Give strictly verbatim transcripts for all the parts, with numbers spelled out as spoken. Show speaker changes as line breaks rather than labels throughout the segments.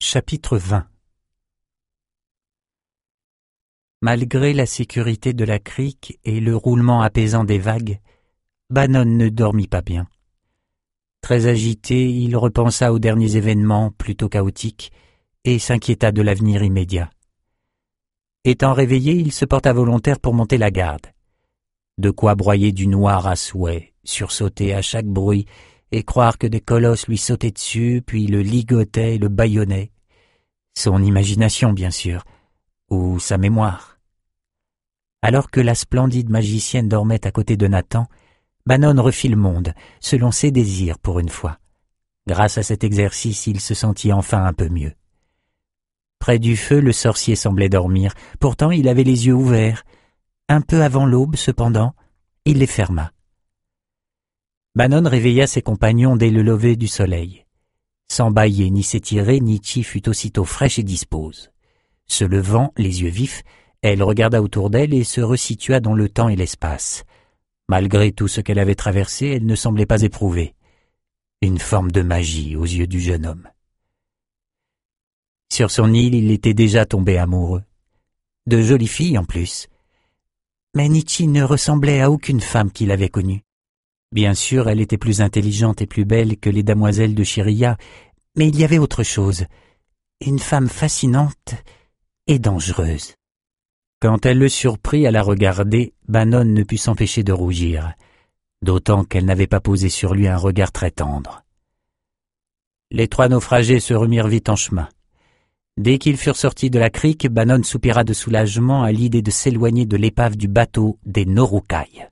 Chapitre vingt. Malgré la sécurité de la crique et le roulement apaisant des vagues, Bannon ne dormit pas bien. Très agité, il repensa aux derniers événements plutôt chaotiques et s'inquiéta de l'avenir immédiat. Étant réveillé, il se porta volontaire pour monter la garde. De quoi broyer du noir à souhait, sursauter à chaque bruit et croire que des colosses lui sautaient dessus, puis le ligotaient et le bâillonnaient. Son imagination, bien sûr, ou sa mémoire. Alors que la splendide magicienne dormait à côté de Nathan, Bannon refit le monde, selon ses désirs pour une fois. Grâce à cet exercice, il se sentit enfin un peu mieux. Près du feu, le sorcier semblait dormir, pourtant il avait les yeux ouverts. Un peu avant l'aube, cependant, il les ferma. Bannon réveilla ses compagnons dès le lever du soleil. Sans bâiller ni s'étirer, Nietzsche fut aussitôt fraîche et dispose. Se levant, les yeux vifs, elle regarda autour d'elle et se resitua dans le temps et l'espace. Malgré tout ce qu'elle avait traversé, elle ne semblait pas éprouver. Une forme de magie aux yeux du jeune homme. Sur son île, il était déjà tombé amoureux. De jolies filles en plus. Mais Nietzsche ne ressemblait à aucune femme qu'il avait connue. Bien sûr, elle était plus intelligente et plus belle que les damoiselles de Chirilla, mais il y avait autre chose. Une femme fascinante et dangereuse. Quand elle le surprit à la regarder, Bannon ne put s'empêcher de rougir, d'autant qu'elle n'avait pas posé sur lui un regard très tendre. Les trois naufragés se remirent vite en chemin. Dès qu'ils furent sortis de la crique, Bannon soupira de soulagement à l'idée de s'éloigner de l'épave du bateau des Norukai.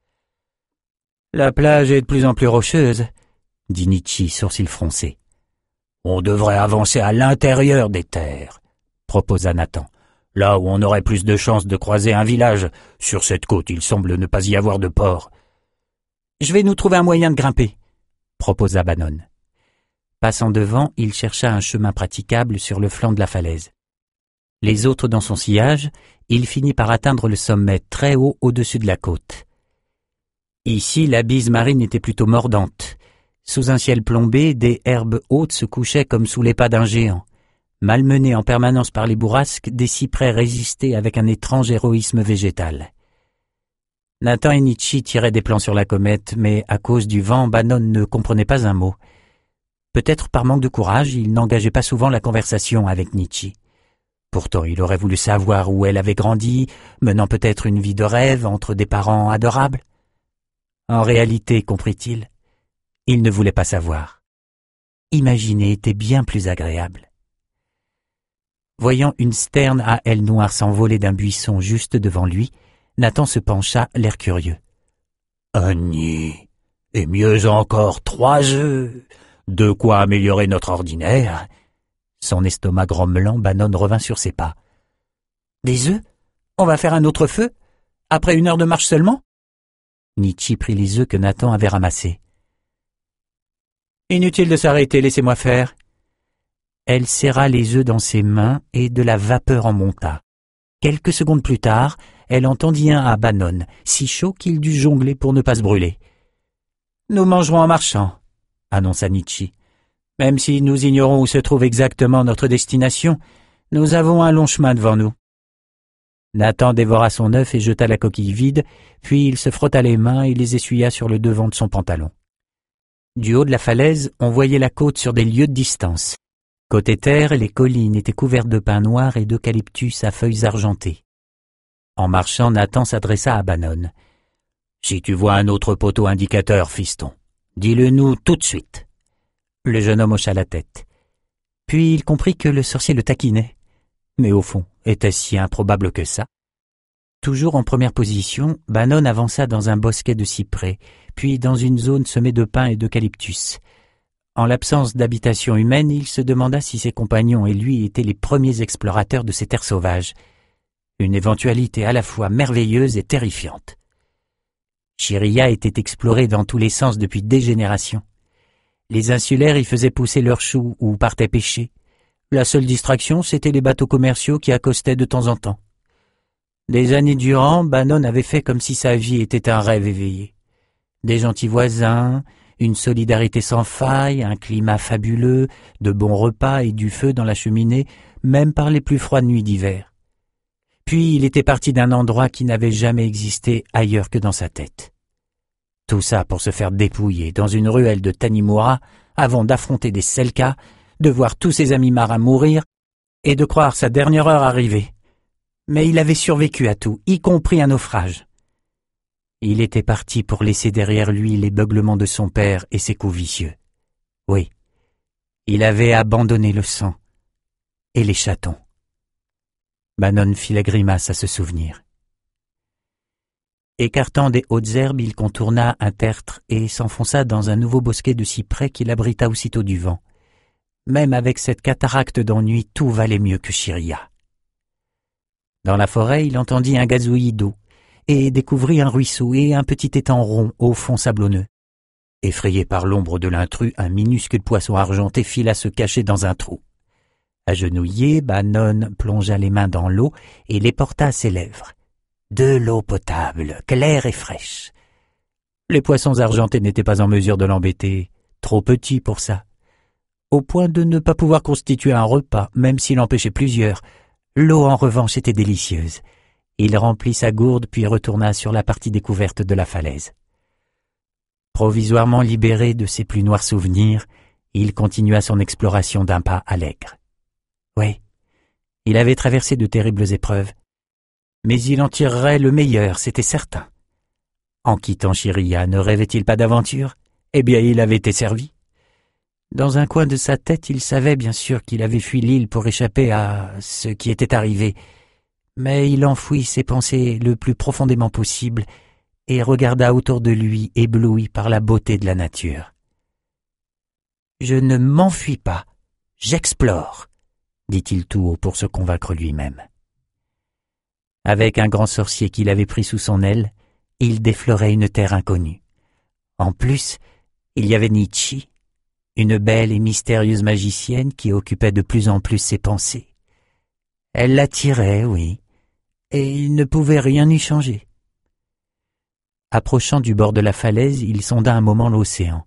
« La plage est de plus en plus rocheuse, » dit Nietzsche, sourcils froncés. « On devrait avancer à l'intérieur des terres, » proposa Nathan. « Là où on aurait plus de chances de croiser un village. Sur cette côte, il semble ne pas y avoir de port. »« Je vais nous trouver un moyen de grimper, » proposa Bannon. Passant devant, il chercha un chemin praticable sur le flanc de la falaise. Les autres dans son sillage, il finit par atteindre le sommet très haut au-dessus de la côte. Ici, la bise marine était plutôt mordante. Sous un ciel plombé, des herbes hautes se couchaient comme sous les pas d'un géant. Malmenés en permanence par les bourrasques, des cyprès résistaient avec un étrange héroïsme végétal. Nathan et Nietzsche tiraient des plans sur la comète, mais à cause du vent, Bannon ne comprenait pas un mot. Peut-être par manque de courage, il n'engageait pas souvent la conversation avec Nietzsche. Pourtant, il aurait voulu savoir où elle avait grandi, menant peut-être une vie de rêve entre des parents adorables. En réalité, comprit-il, il ne voulait pas savoir. Imaginer était bien plus agréable. Voyant une sterne à ailes noires s'envoler d'un buisson juste devant lui, Nathan se pencha, l'air curieux. « Un nid, et mieux encore trois œufs, de quoi améliorer notre ordinaire. » Son estomac grommelant, Bannon revint sur ses pas. « Des œufs? On va faire un autre feu? Après une heure de marche seulement ?» Nietzsche prit les œufs que Nathan avait ramassés. « Inutile de s'arrêter, laissez-moi faire. » Elle serra les œufs dans ses mains et de la vapeur en monta. Quelques secondes plus tard, elle en tendit un à Bannon, si chaud qu'il dut jongler pour ne pas se brûler. « Nous mangerons en marchant, » annonça Nietzsche. « Même si nous ignorons où se trouve exactement notre destination, nous avons un long chemin devant nous. » Nathan dévora son œuf et jeta la coquille vide, puis il se frotta les mains et les essuya sur le devant de son pantalon. Du haut de la falaise, on voyait la côte sur des lieues de distance. Côté terre, les collines étaient couvertes de pins noirs et d'eucalyptus à feuilles argentées. En marchant, Nathan s'adressa à Bannon. « Si tu vois un autre poteau indicateur, fiston, dis-le-nous tout de suite. » Le jeune homme hocha la tête. Puis il comprit que le sorcier le taquinait. Mais au fond, était-ce si improbable que ça? Toujours en première position, Bannon avança dans un bosquet de cyprès, puis dans une zone semée de pins et d'eucalyptus. En l'absence d'habitation humaine, il se demanda si ses compagnons et lui étaient les premiers explorateurs de ces terres sauvages. Une éventualité à la fois merveilleuse et terrifiante. Chirilla était explorée dans tous les sens depuis des générations. Les insulaires y faisaient pousser leurs choux ou partaient pêcher. La seule distraction, c'étaient les bateaux commerciaux qui accostaient de temps en temps. Des années durant, Bannon avait fait comme si sa vie était un rêve éveillé. Des gentils voisins, Une solidarité sans faille, un climat fabuleux, de bons repas et du feu dans la cheminée, même par les plus froides nuits d'hiver. Puis il était parti d'un endroit qui n'avait jamais existé ailleurs que dans sa tête. Tout ça pour se faire dépouiller dans une ruelle de Tanimura avant d'affronter des Selkas, de voir tous ses amis marins mourir et de croire sa dernière heure arriver. Mais il avait survécu à tout, y compris un naufrage. Il était parti pour laisser derrière lui les beuglements de son père et ses coups vicieux. Oui, il avait abandonné le sang et les chatons. Bannon fit la grimace à ce souvenir. Écartant des hautes herbes, il contourna un tertre et s'enfonça dans un nouveau bosquet de cyprès qui l'abrita aussitôt du vent. Même avec cette cataracte d'ennui, tout valait mieux que Shiria. Dans la forêt, il entendit un gazouillis d'eau et découvrit un ruisseau et un petit étang rond au fond sablonneux. Effrayé par l'ombre de l'intrus, un minuscule poisson argenté fila se cacher dans un trou. Agenouillé, Bannon plongea les mains dans l'eau et les porta à ses lèvres. De l'eau potable, claire et fraîche. Les poissons argentés n'étaient pas en mesure de l'embêter, trop petit pour ça. Au point de ne pas pouvoir constituer un repas, même s'il en pêchait plusieurs. L'eau, en revanche, était délicieuse. Il remplit sa gourde puis retourna sur la partie découverte de la falaise. Provisoirement libéré de ses plus noirs souvenirs, il continua son exploration d'un pas allègre. Oui, il avait traversé de terribles épreuves, mais il en tirerait le meilleur, c'était certain. En quittant Shiria, ne rêvait-il pas d'aventure? Eh bien, il avait été servi. Dans un coin de sa tête, il savait bien sûr qu'il avait fui l'île pour échapper à ce qui était arrivé, mais il enfouit ses pensées le plus profondément possible et regarda autour de lui, ébloui par la beauté de la nature. « Je ne m'enfuis pas, j'explore », dit-il tout haut pour se convaincre lui-même. Avec un grand sorcier qu'il avait pris sous son aile, il déflorait une terre inconnue. En plus, il y avait Nietzsche, une belle et mystérieuse magicienne qui occupait de plus en plus ses pensées. Elle l'attirait, oui, et il ne pouvait rien y changer. Approchant du bord de la falaise, il sonda un moment l'océan.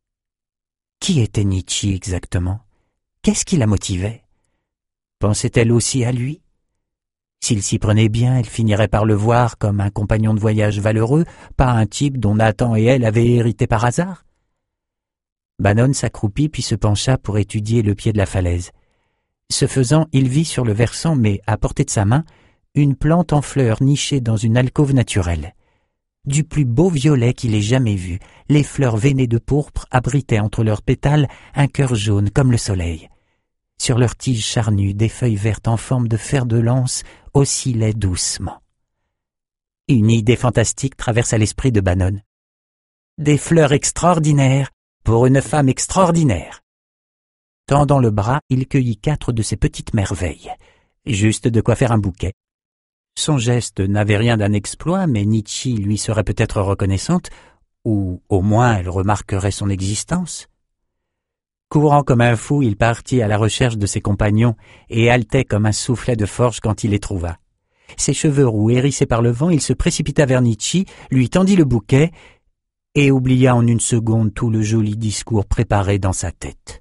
Qui était Nietzsche exactement? Qu'est-ce qui la motivait? Pensait-elle aussi à lui? S'il s'y prenait bien, elle finirait par le voir comme un compagnon de voyage valeureux, pas un type dont Nathan et elle avaient hérité par hasard. Bannon s'accroupit puis se pencha pour étudier le pied de la falaise. Ce faisant, il vit sur le versant, mais à portée de sa main, une plante en fleurs nichée dans une alcôve naturelle. Du plus beau violet qu'il ait jamais vu, les fleurs veinées de pourpre abritaient entre leurs pétales un cœur jaune comme le soleil. Sur leurs tiges charnues, des feuilles vertes en forme de fer de lance oscillaient doucement. Une idée fantastique traversa l'esprit de Bannon. Des fleurs extraordinaires pour une femme extraordinaire. Tendant le bras, il cueillit quatre de ces petites merveilles, juste de quoi faire un bouquet. Son geste n'avait rien d'un exploit, mais Nietzsche lui serait peut-être reconnaissante, ou au moins elle remarquerait son existence. Courant comme un fou, il partit à la recherche de ses compagnons et haletait comme un soufflet de forge quand il les trouva. Ses cheveux roux hérissés par le vent, il se précipita vers Nietzsche, lui tendit le bouquet et oublia en une seconde tout le joli discours préparé dans sa tête.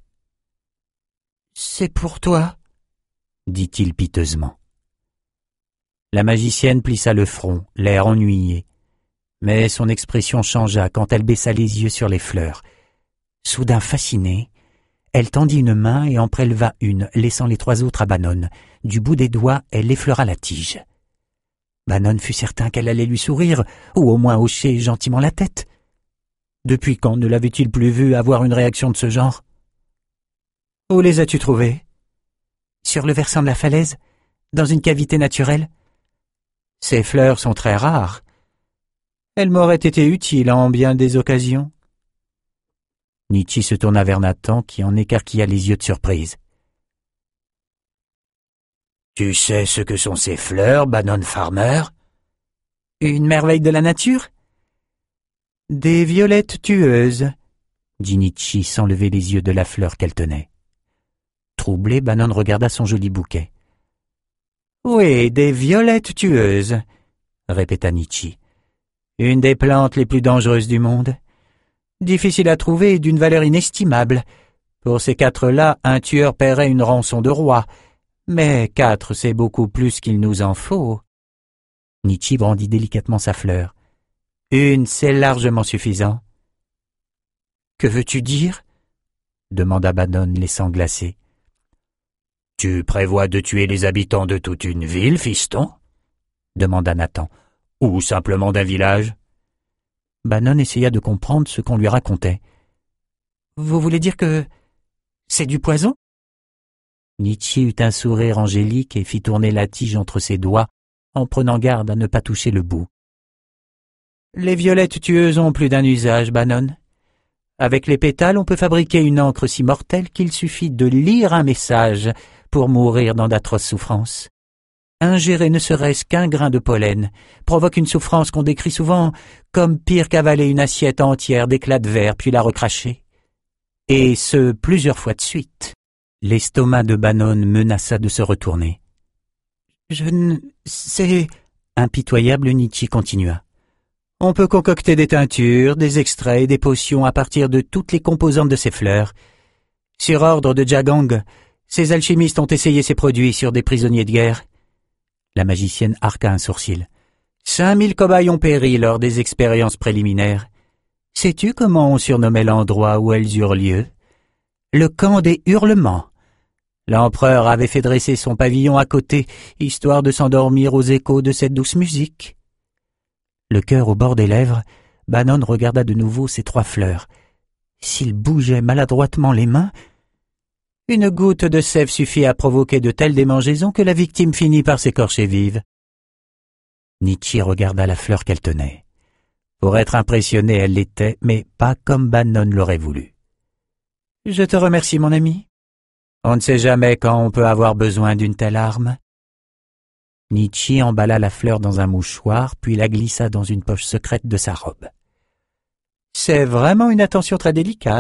« C'est pour toi, » dit-il piteusement. La magicienne plissa le front, l'air ennuyé, mais son expression changea quand elle baissa les yeux sur les fleurs. Soudain fascinée, elle tendit une main et en préleva une, laissant les trois autres à Bannon. Du bout des doigts, elle effleura la tige. Bannon fut certain qu'elle allait lui sourire, ou au moins hocher gentiment la tête. Depuis quand ne l'avait-il plus vu avoir une réaction de ce genre? « Où les as-tu trouvés? »« Sur le versant de la falaise, dans une cavité naturelle. »« Ces fleurs sont très rares. Elles m'auraient été utiles en bien des occasions. » Nietzsche se tourna vers Nathan qui en écarquilla les yeux de surprise. « Tu sais ce que sont ces fleurs, Bannon Farmer? »« Une merveille de la nature? »« Des violettes tueuses, » dit Nietzsche sans lever les yeux de la fleur qu'elle tenait. Troublé, Bannon regarda son joli bouquet. « Oui, des violettes tueuses, » répéta Nietzsche. « Une des plantes les plus dangereuses du monde. Difficile à trouver et d'une valeur inestimable. Pour ces quatre-là, un tueur paierait une rançon de roi. Mais quatre, c'est beaucoup plus qu'il nous en faut. » Nietzsche brandit délicatement sa fleur. « Une, c'est largement suffisant. »« Que veux-tu dire ?» demanda Bannon, laissant glacer. « Tu prévois de tuer les habitants de toute une ville, fiston ?» demanda Nathan. « Ou simplement d'un village ?» Bannon essaya de comprendre ce qu'on lui racontait. « Vous voulez dire que c'est du poison ?» Nietzsche eut un sourire angélique et fit tourner la tige entre ses doigts, en prenant garde à ne pas toucher le bout. « Les violettes tueuses ont plus d'un usage, Bannon. Avec les pétales, on peut fabriquer une encre si mortelle qu'il suffit de lire un message pour mourir dans d'atroces souffrances. Ingérer ne serait-ce qu'un grain de pollen provoque une souffrance qu'on décrit souvent comme pire qu'avaler une assiette entière d'éclats de verre puis la recracher. Et ce, plusieurs fois de suite. » L'estomac de Bannon menaça de se retourner. « Je ne sais... » Impitoyable, Nietzsche continua. « On peut concocter des teintures, des extraits et des potions à partir de toutes les composantes de ces fleurs. Sur ordre de Jagang, ces alchimistes ont essayé ces produits sur des prisonniers de guerre. » La magicienne arqua un sourcil. « Cinq mille cobayes ont péri lors des expériences préliminaires. Sais-tu comment on surnommait l'endroit où elles eurent lieu? Le camp des hurlements. L'empereur avait fait dresser son pavillon à côté, histoire de s'endormir aux échos de cette douce musique. » Le cœur au bord des lèvres, Bannon regarda de nouveau ces trois fleurs. S'il bougeait maladroitement les mains, une goutte de sève suffit à provoquer de telles démangeaisons que la victime finit par s'écorcher vive. Nietzsche regarda la fleur qu'elle tenait. Pour être impressionnée, elle l'était, mais pas comme Bannon l'aurait voulu. « Je te remercie, mon ami. On ne sait jamais quand on peut avoir besoin d'une telle arme. » Nietzsche emballa la fleur dans un mouchoir, puis la glissa dans une poche secrète de sa robe. « C'est vraiment une attention très délicate. »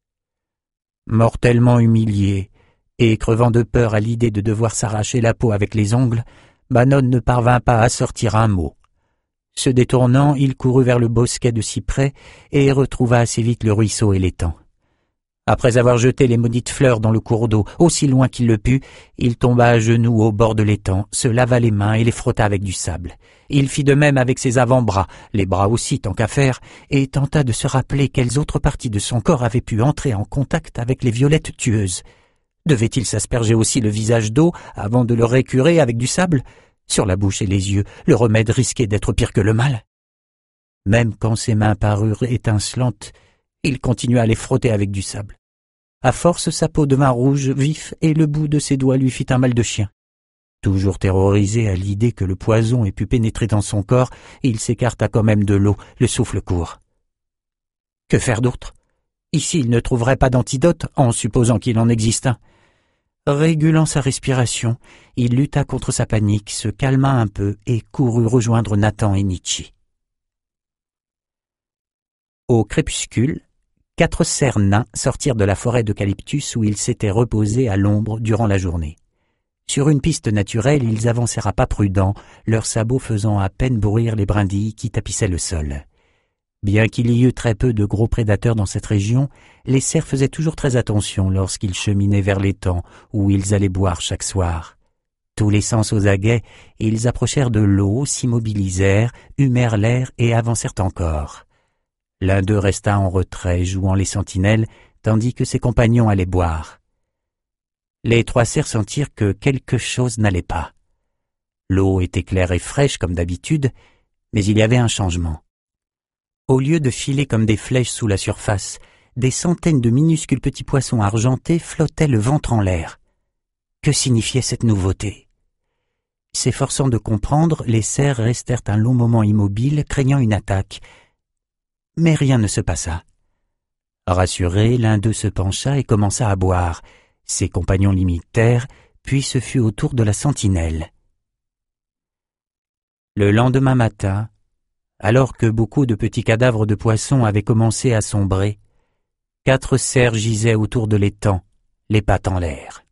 Mortellement humilié et crevant de peur à l'idée de devoir s'arracher la peau avec les ongles, Bannon ne parvint pas à sortir un mot. Se détournant, il courut vers le bosquet de cyprès et retrouva assez vite le ruisseau et l'étang. Après avoir jeté les maudites fleurs dans le cours d'eau aussi loin qu'il le put, il tomba à genoux au bord de l'étang, se lava les mains et les frotta avec du sable. Il fit de même avec ses avant-bras, les bras aussi tant qu'à faire, et tenta de se rappeler quelles autres parties de son corps avaient pu entrer en contact avec les violettes tueuses. Devait-il s'asperger aussi le visage d'eau avant de le récurer avec du sable? Sur la bouche et les yeux, le remède risquait d'être pire que le mal. Même quand ses mains parurent étincelantes, il continua à les frotter avec du sable. À force, sa peau devint rouge vif et le bout de ses doigts lui fit un mal de chien. Toujours terrorisé à l'idée que le poison ait pu pénétrer dans son corps, il s'écarta quand même de l'eau, le souffle court. Que faire d'autre? Ici, il ne trouverait pas d'antidote, en supposant qu'il en existe un. Régulant sa respiration, il lutta contre sa panique, se calma un peu et courut rejoindre Nathan et Nietzsche. Au crépuscule, quatre cerfs nains sortirent de la forêt d'eucalyptus où ils s'étaient reposés à l'ombre durant la journée. Sur une piste naturelle, ils avancèrent à pas prudents, leurs sabots faisant à peine bruire les brindilles qui tapissaient le sol. Bien qu'il y eût très peu de gros prédateurs dans cette région, les cerfs faisaient toujours très attention lorsqu'ils cheminaient vers l'étang où ils allaient boire chaque soir. Tous les sens aux aguets, ils approchèrent de l'eau, s'immobilisèrent, humèrent l'air et avancèrent encore. L'un d'eux resta en retrait, jouant les sentinelles, tandis que ses compagnons allaient boire. Les trois cerfs sentirent que quelque chose n'allait pas. L'eau était claire et fraîche comme d'habitude, mais il y avait un changement. Au lieu de filer comme des flèches sous la surface, des centaines de minuscules petits poissons argentés flottaient le ventre en l'air. Que signifiait cette nouveauté? S'efforçant de comprendre, les cerfs restèrent un long moment immobiles, craignant une attaque. Mais rien ne se passa. Rassuré, l'un d'eux se pencha et commença à boire. Ses compagnons l'imitèrent, puis ce fut au tour de la sentinelle. Le lendemain matin, alors que beaucoup de petits cadavres de poissons avaient commencé à sombrer, quatre cerfs gisaient autour de l'étang, les pattes en l'air.